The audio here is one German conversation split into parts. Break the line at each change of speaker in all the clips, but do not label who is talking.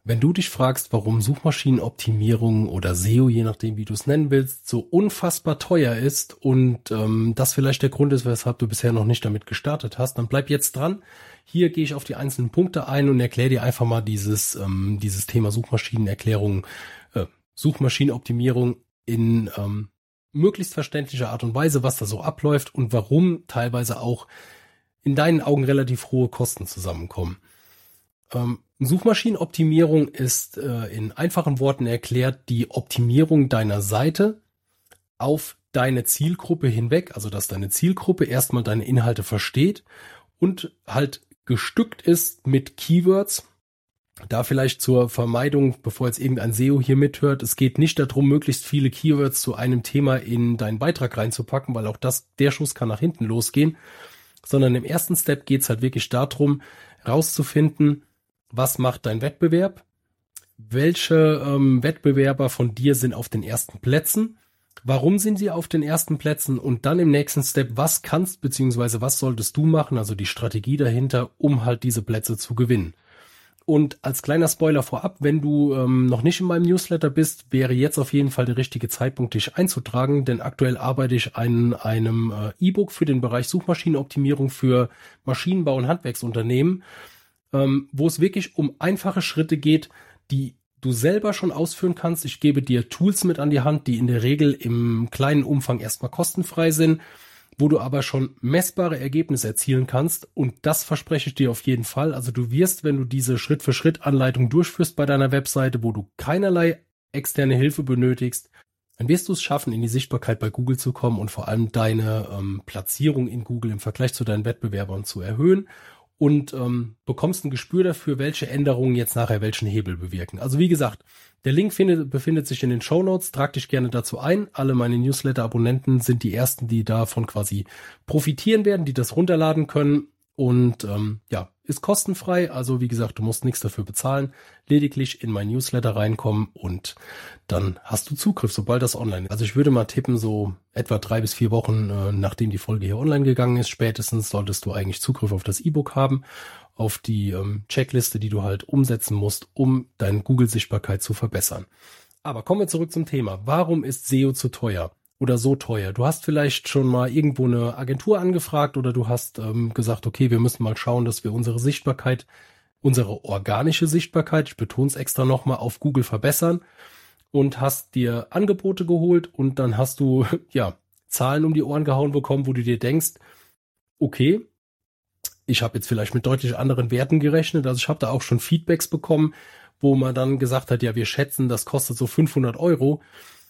Wenn du dich fragst, warum Suchmaschinenoptimierung oder SEO, je nachdem wie du es nennen willst, so unfassbar teuer ist und das vielleicht der Grund ist, weshalb du bisher noch nicht damit gestartet hast, dann bleib jetzt dran. Hier gehe ich auf die einzelnen Punkte ein und erkläre dir einfach mal dieses Thema Suchmaschinenoptimierung in möglichst verständlicher Art und Weise, was da so abläuft und warum teilweise auch in deinen Augen relativ hohe Kosten zusammenkommen. Suchmaschinenoptimierung ist in einfachen Worten erklärt die Optimierung deiner Seite auf deine Zielgruppe hinweg, also dass deine Zielgruppe erstmal deine Inhalte versteht und halt bestückt ist mit Keywords. Da vielleicht zur Vermeidung, bevor jetzt irgendein SEO hier mithört, es geht nicht darum, möglichst viele Keywords zu einem Thema in deinen Beitrag reinzupacken, weil auch der Schuss kann nach hinten losgehen, sondern im ersten Step geht es halt wirklich darum, rauszufinden, was macht dein Wettbewerb? Welche Wettbewerber von dir sind auf den ersten Plätzen? Warum sind sie auf den ersten Plätzen? Und dann im nächsten Step, was kannst bzw. was solltest du machen? Also die Strategie dahinter, um halt diese Plätze zu gewinnen. Und als kleiner Spoiler vorab, wenn du noch nicht in meinem Newsletter bist, wäre jetzt auf jeden Fall der richtige Zeitpunkt, dich einzutragen, denn aktuell arbeite ich an einem E-Book für den Bereich Suchmaschinenoptimierung für Maschinenbau- und Handwerksunternehmen, wo es wirklich um einfache Schritte geht, die du selber schon ausführen kannst. Ich gebe dir Tools mit an die Hand, die in der Regel im kleinen Umfang erstmal kostenfrei sind, wo du aber schon messbare Ergebnisse erzielen kannst. Und das verspreche ich dir auf jeden Fall. Also du wirst, wenn du diese Schritt-für-Schritt-Anleitung durchführst bei deiner Webseite, wo du keinerlei externe Hilfe benötigst, dann wirst du es schaffen, in die Sichtbarkeit bei Google zu kommen und vor allem deine Platzierung in Google im Vergleich zu deinen Wettbewerbern zu erhöhen. Und bekommst ein Gespür dafür, welche Änderungen jetzt nachher welchen Hebel bewirken. Also wie gesagt, der Link befindet sich in den Shownotes. Trag dich gerne dazu ein. Alle meine Newsletter-Abonnenten sind die ersten, die davon quasi profitieren werden, die das runterladen können. Und ist kostenfrei. Also wie gesagt, du musst nichts dafür bezahlen. Lediglich in mein Newsletter reinkommen und dann hast du Zugriff, sobald das online ist. Also ich würde mal tippen, so etwa 3 bis 4 Wochen, nachdem die Folge hier online gegangen ist, spätestens solltest du eigentlich Zugriff auf das E-Book haben, auf die Checkliste, die du halt umsetzen musst, um deine Google-Sichtbarkeit zu verbessern. Aber kommen wir zurück zum Thema. Warum ist SEO zu teuer? Oder so teuer. Du hast vielleicht schon mal irgendwo eine Agentur angefragt oder du hast gesagt, okay, wir müssen mal schauen, dass wir unsere Sichtbarkeit, unsere organische Sichtbarkeit, ich betone es extra nochmal, auf Google verbessern und hast dir Angebote geholt und dann hast du Zahlen um die Ohren gehauen bekommen, wo du dir denkst, okay, ich habe jetzt vielleicht mit deutlich anderen Werten gerechnet, also ich habe da auch schon Feedbacks bekommen, wo man dann gesagt hat, ja, wir schätzen, das kostet so 500 Euro.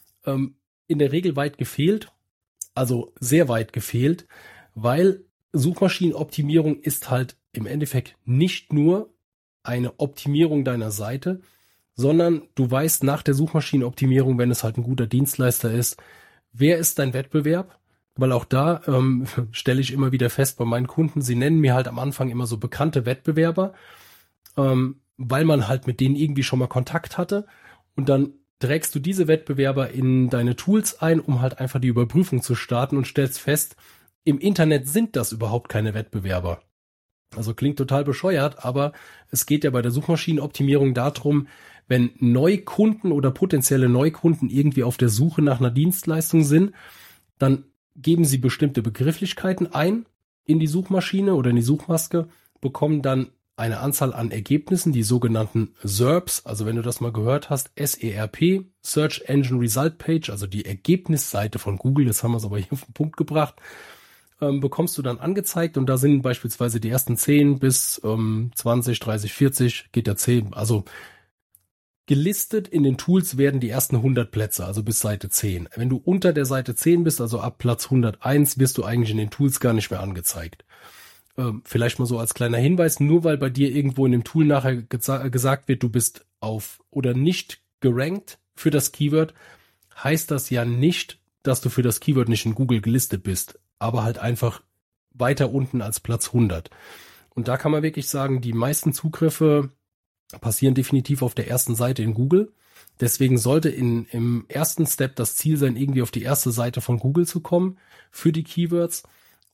In der Regel weit gefehlt, also sehr weit gefehlt, weil Suchmaschinenoptimierung ist halt im Endeffekt nicht nur eine Optimierung deiner Seite, sondern du weißt nach der Suchmaschinenoptimierung, wenn es halt ein guter Dienstleister ist, wer ist dein Wettbewerb? Weil auch da stelle ich immer wieder fest bei meinen Kunden, sie nennen mir halt am Anfang immer so bekannte Wettbewerber, weil man halt mit denen irgendwie schon mal Kontakt hatte und dann trägst du diese Wettbewerber in deine Tools ein, um halt einfach die Überprüfung zu starten und stellst fest, im Internet sind das überhaupt keine Wettbewerber. Also klingt total bescheuert, aber es geht ja bei der Suchmaschinenoptimierung darum, wenn Neukunden oder potenzielle Neukunden irgendwie auf der Suche nach einer Dienstleistung sind, dann geben sie bestimmte Begrifflichkeiten ein in die Suchmaschine oder in die Suchmaske, bekommen dann eine Anzahl an Ergebnissen, die sogenannten SERPs, also wenn du das mal gehört hast, SERP, Search Engine Result Page, also die Ergebnisseite von Google, das haben wir es aber hier auf den Punkt gebracht, bekommst du dann angezeigt und da sind beispielsweise die ersten 10 bis 20, 30, 40, geht ja 10, also gelistet in den Tools werden die ersten 100 Plätze, also bis Seite 10. Wenn du unter der Seite 10 bist, also ab Platz 101, wirst du eigentlich in den Tools gar nicht mehr angezeigt. Vielleicht mal so als kleiner Hinweis, nur weil bei dir irgendwo in dem Tool nachher gesagt wird, du bist auf oder nicht gerankt für das Keyword, heißt das ja nicht, dass du für das Keyword nicht in Google gelistet bist, aber halt einfach weiter unten als Platz 100. Und da kann man wirklich sagen, die meisten Zugriffe passieren definitiv auf der ersten Seite in Google. Deswegen sollte im ersten Step das Ziel sein, irgendwie auf die erste Seite von Google zu kommen für die Keywords.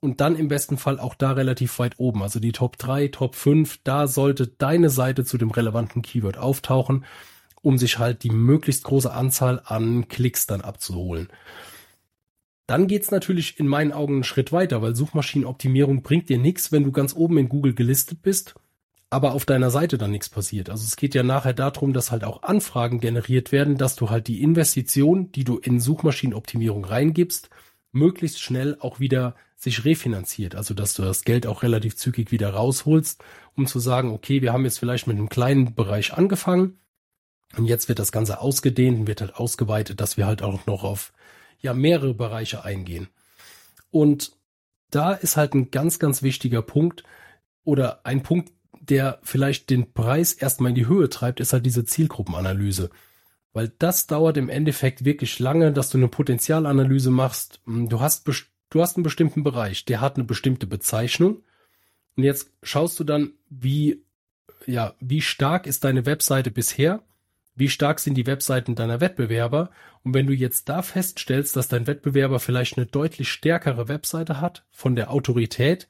und dann im besten Fall auch da relativ weit oben. Also die Top 3, Top 5, da sollte deine Seite zu dem relevanten Keyword auftauchen, um sich halt die möglichst große Anzahl an Klicks dann abzuholen. Dann geht's natürlich in meinen Augen einen Schritt weiter, weil Suchmaschinenoptimierung bringt dir nichts, wenn du ganz oben in Google gelistet bist, aber auf deiner Seite dann nichts passiert. Also es geht ja nachher darum, dass halt auch Anfragen generiert werden, dass du halt die Investition, die du in Suchmaschinenoptimierung reingibst, möglichst schnell auch wieder sich refinanziert. Also dass du das Geld auch relativ zügig wieder rausholst, um zu sagen, okay, wir haben jetzt vielleicht mit einem kleinen Bereich angefangen und jetzt wird das Ganze ausgedehnt und wird halt ausgeweitet, dass wir halt auch noch auf mehrere Bereiche eingehen. Und da ist halt ein ganz, ganz wichtiger Punkt oder ein Punkt, der vielleicht den Preis erstmal in die Höhe treibt, ist halt diese Zielgruppenanalyse. Weil das dauert im Endeffekt wirklich lange, dass du eine Potenzialanalyse machst. Du hast einen bestimmten Bereich, der hat eine bestimmte Bezeichnung. Und jetzt schaust du dann, wie stark ist deine Webseite bisher? Wie stark sind die Webseiten deiner Wettbewerber? Und wenn du jetzt da feststellst, dass dein Wettbewerber vielleicht eine deutlich stärkere Webseite hat, von der Autorität,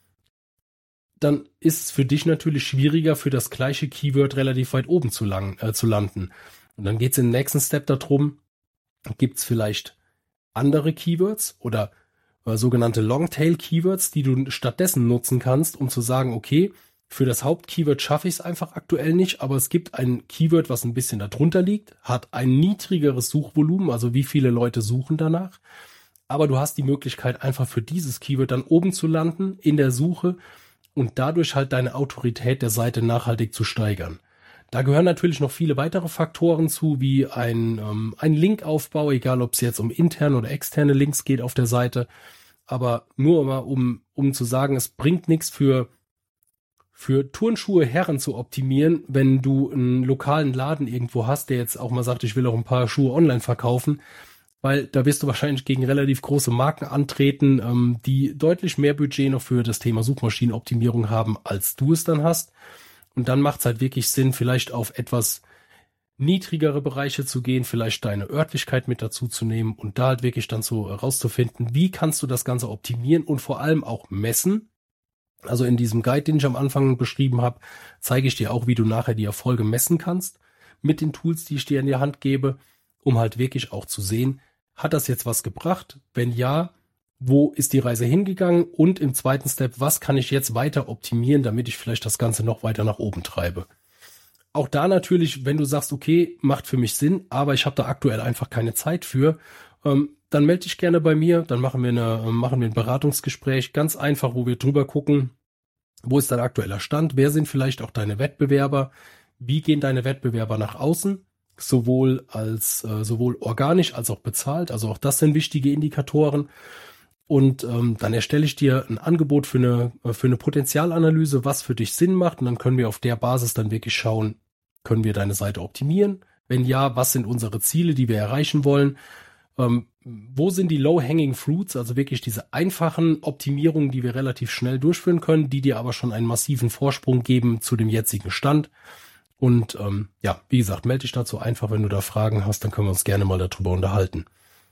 dann ist es für dich natürlich schwieriger, für das gleiche Keyword relativ weit oben zu landen. Und dann geht es im nächsten Step darum, gibt es vielleicht andere Keywords oder sogenannte Longtail-Keywords, die du stattdessen nutzen kannst, um zu sagen, okay, für das Hauptkeyword schaffe ich es einfach aktuell nicht, aber es gibt ein Keyword, was ein bisschen darunter liegt, hat ein niedrigeres Suchvolumen, also wie viele Leute suchen danach, aber du hast die Möglichkeit, einfach für dieses Keyword dann oben zu landen in der Suche und dadurch halt deine Autorität der Seite nachhaltig zu steigern. Da gehören natürlich noch viele weitere Faktoren zu, wie ein Linkaufbau, egal ob es jetzt um interne oder externe Links geht auf der Seite, aber nur mal um zu sagen, es bringt nichts für Turnschuhe Herren zu optimieren, wenn du einen lokalen Laden irgendwo hast, der jetzt auch mal sagt, ich will auch ein paar Schuhe online verkaufen, weil da wirst du wahrscheinlich gegen relativ große Marken antreten, die deutlich mehr Budget noch für das Thema Suchmaschinenoptimierung haben, als du es dann hast. Und dann macht es halt wirklich Sinn, vielleicht auf etwas niedrigere Bereiche zu gehen, vielleicht deine Örtlichkeit mit dazu zu nehmen und da halt wirklich dann so rauszufinden, wie kannst du das Ganze optimieren und vor allem auch messen. Also in diesem Guide, den ich am Anfang beschrieben habe, zeige ich dir auch, wie du nachher die Erfolge messen kannst mit den Tools, die ich dir in die Hand gebe, um halt wirklich auch zu sehen, hat das jetzt was gebracht? Wenn ja, wo ist die Reise hingegangen? Und im zweiten Step, was kann ich jetzt weiter optimieren, damit ich vielleicht das Ganze noch weiter nach oben treibe? Auch da natürlich, wenn du sagst, okay, macht für mich Sinn, aber ich habe da aktuell einfach keine Zeit für, dann melde dich gerne bei mir, dann machen wir ein Beratungsgespräch, ganz einfach, wo wir drüber gucken, wo ist dein aktueller Stand, wer sind vielleicht auch deine Wettbewerber, wie gehen deine Wettbewerber nach außen, sowohl organisch als auch bezahlt, also auch das sind wichtige Indikatoren. Und dann erstelle ich dir ein Angebot für eine Potenzialanalyse, was für dich Sinn macht. Und dann können wir auf der Basis dann wirklich schauen, können wir deine Seite optimieren? Wenn ja, was sind unsere Ziele, die wir erreichen wollen? Wo sind die Low-Hanging Fruits, also wirklich diese einfachen Optimierungen, die wir relativ schnell durchführen können, die dir aber schon einen massiven Vorsprung geben zu dem jetzigen Stand? Und wie gesagt, melde dich dazu einfach, wenn du da Fragen hast, dann können wir uns gerne mal darüber unterhalten.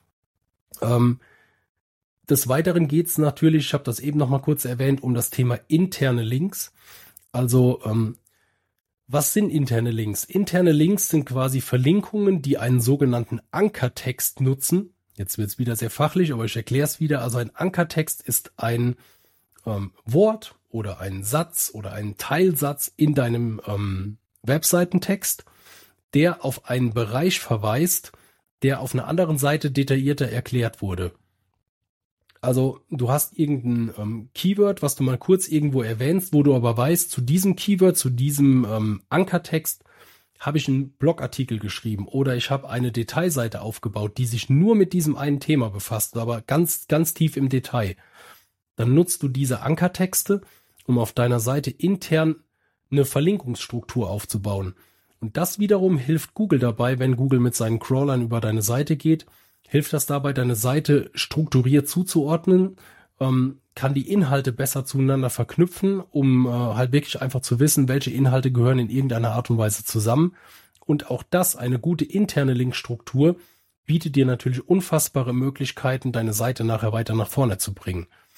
Des Weiteren geht es natürlich, ich habe das eben noch mal kurz erwähnt, um das Thema interne Links. Also was sind interne Links? Interne Links sind quasi Verlinkungen, die einen sogenannten Ankertext nutzen. Jetzt wird es wieder sehr fachlich, aber ich erkläre es wieder. Also ein Ankertext ist ein Wort oder ein Satz oder ein Teilsatz in deinem Webseitentext, der auf einen Bereich verweist, der auf einer anderen Seite detaillierter erklärt wurde. Also du hast irgendein Keyword, was du mal kurz irgendwo erwähnst, wo du aber weißt, zu diesem Keyword, zu diesem Ankertext habe ich einen Blogartikel geschrieben oder ich habe eine Detailseite aufgebaut, die sich nur mit diesem einen Thema befasst, aber ganz, ganz tief im Detail. Dann nutzt du diese Ankertexte, um auf deiner Seite intern eine Verlinkungsstruktur aufzubauen. Und das wiederum hilft Google dabei, wenn Google mit seinen Crawlern über deine Seite geht, hilft das dabei, deine Seite strukturiert zuzuordnen, kann die Inhalte besser zueinander verknüpfen, um halt wirklich einfach zu wissen, welche Inhalte gehören in irgendeiner Art und Weise zusammen. Und auch das, eine gute interne Linkstruktur, bietet dir natürlich unfassbare Möglichkeiten, deine Seite nachher weiter nach vorne zu bringen.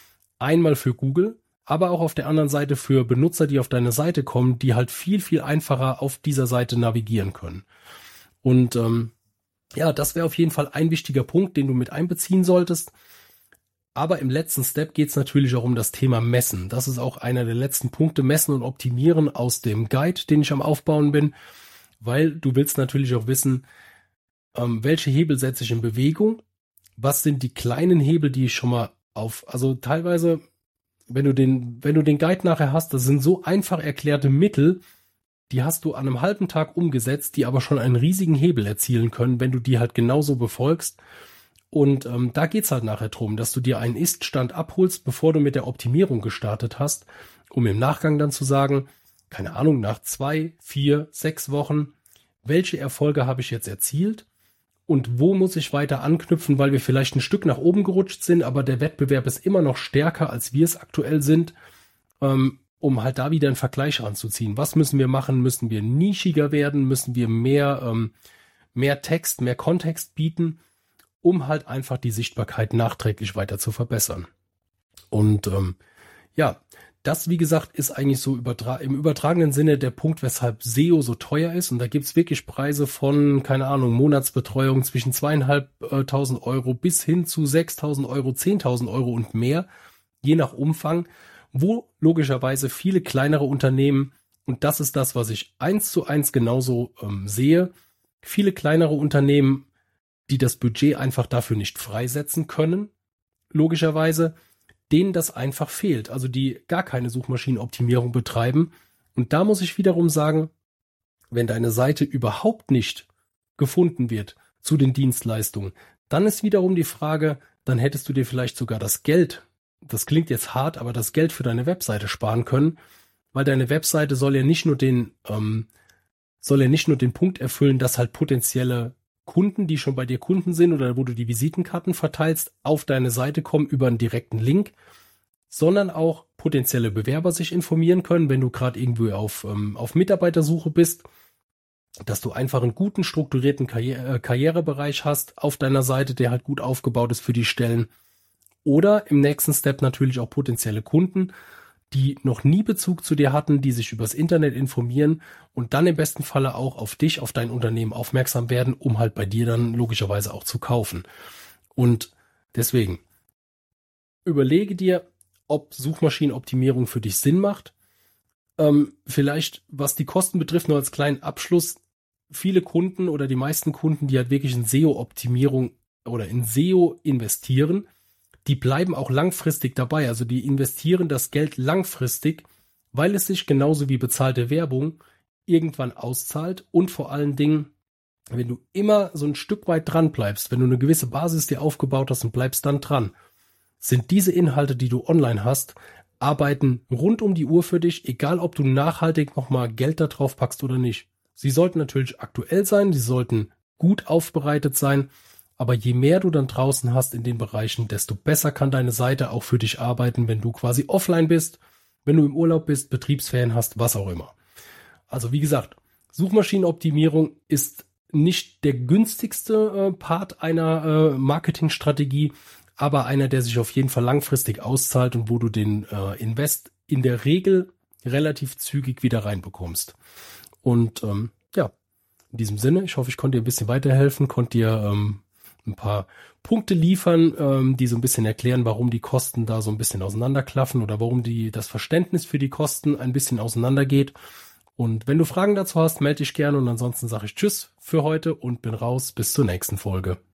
Einmal für Google, aber auch auf der anderen Seite für Benutzer, die auf deine Seite kommen, die halt viel, viel einfacher auf dieser Seite navigieren können. Und ja, das wäre auf jeden Fall ein wichtiger Punkt, den du mit einbeziehen solltest. Aber im letzten Step geht es natürlich auch um das Thema Messen. Das ist auch einer der letzten Punkte, Messen und Optimieren aus dem Guide, den ich am Aufbauen bin, weil du willst natürlich auch wissen, welche Hebel setze ich in Bewegung, was sind die kleinen Hebel, die ich schon mal also teilweise, wenn du den Guide nachher hast, das sind so einfach erklärte Mittel, die hast du an einem halben Tag umgesetzt, die aber schon einen riesigen Hebel erzielen können, wenn du die halt genauso befolgst. Und da geht's halt nachher drum, dass du dir einen Ist-Stand abholst, bevor du mit der Optimierung gestartet hast, um im Nachgang dann zu sagen, keine Ahnung, nach 2, 4, 6 Wochen, welche Erfolge habe ich jetzt erzielt und wo muss ich weiter anknüpfen, weil wir vielleicht ein Stück nach oben gerutscht sind, aber der Wettbewerb ist immer noch stärker, als wir es aktuell sind, um halt da wieder einen Vergleich ranzuziehen. Was müssen wir machen? Müssen wir nischiger werden? Müssen wir mehr Text, mehr Kontext bieten, um halt einfach die Sichtbarkeit nachträglich weiter zu verbessern? Und ja, das, wie gesagt, ist eigentlich so im übertragenen Sinne der Punkt, weshalb SEO so teuer ist. Und da gibt's wirklich Preise von, keine Ahnung, Monatsbetreuung zwischen 2.500 Euro bis hin zu 6.000 Euro, 10.000 Euro und mehr, je nach Umfang, wo logischerweise viele kleinere Unternehmen, und das ist das, was ich 1:1 genauso sehe, viele kleinere Unternehmen, die das Budget einfach dafür nicht freisetzen können, logischerweise, denen das einfach fehlt, also die gar keine Suchmaschinenoptimierung betreiben. Und da muss ich wiederum sagen, wenn deine Seite überhaupt nicht gefunden wird zu den Dienstleistungen, dann ist wiederum die Frage, dann hättest du dir vielleicht sogar das Geld, das klingt jetzt hart, aber das Geld für deine Webseite sparen können, weil deine Webseite soll ja nicht nur den Punkt erfüllen, dass halt potenzielle Kunden, die schon bei dir Kunden sind oder wo du die Visitenkarten verteilst, auf deine Seite kommen über einen direkten Link, sondern auch potenzielle Bewerber sich informieren können, wenn du gerade irgendwo auf Mitarbeitersuche bist, dass du einfach einen guten, strukturierten Karrierebereich hast auf deiner Seite, der halt gut aufgebaut ist für die Stellen. Oder im nächsten Step natürlich auch potenzielle Kunden, die noch nie Bezug zu dir hatten, die sich übers Internet informieren und dann im besten Falle auch auf dich, auf dein Unternehmen aufmerksam werden, um halt bei dir dann logischerweise auch zu kaufen. Und deswegen überlege dir, ob Suchmaschinenoptimierung für dich Sinn macht. Vielleicht, was die Kosten betrifft, nur als kleinen Abschluss, viele Kunden oder die meisten Kunden, die halt wirklich in SEO-Optimierung oder in SEO investieren, die bleiben auch langfristig dabei. Also die investieren das Geld langfristig, weil es sich genauso wie bezahlte Werbung irgendwann auszahlt und vor allen Dingen, wenn du immer so ein Stück weit dran bleibst, wenn du eine gewisse Basis dir aufgebaut hast und bleibst dann dran, sind diese Inhalte, die du online hast, arbeiten rund um die Uhr für dich, egal ob du nachhaltig nochmal Geld da drauf packst oder nicht. Sie sollten natürlich aktuell sein, sie sollten gut aufbereitet sein, aber je mehr du dann draußen hast in den Bereichen, desto besser kann deine Seite auch für dich arbeiten, wenn du quasi offline bist, wenn du im Urlaub bist, Betriebsferien hast, was auch immer. Also wie gesagt, Suchmaschinenoptimierung ist nicht der günstigste Part einer Marketingstrategie, aber einer, der sich auf jeden Fall langfristig auszahlt und wo du den Invest in der Regel relativ zügig wieder reinbekommst. Und ja, in diesem Sinne, ich hoffe, ich konnte dir ein bisschen weiterhelfen, konnte dir ein paar Punkte liefern, die so ein bisschen erklären, warum die Kosten da so ein bisschen auseinanderklaffen oder warum das Verständnis für die Kosten ein bisschen auseinandergeht. Und wenn du Fragen dazu hast, melde dich gerne und ansonsten sage ich Tschüss für heute und bin raus. Bis zur nächsten Folge.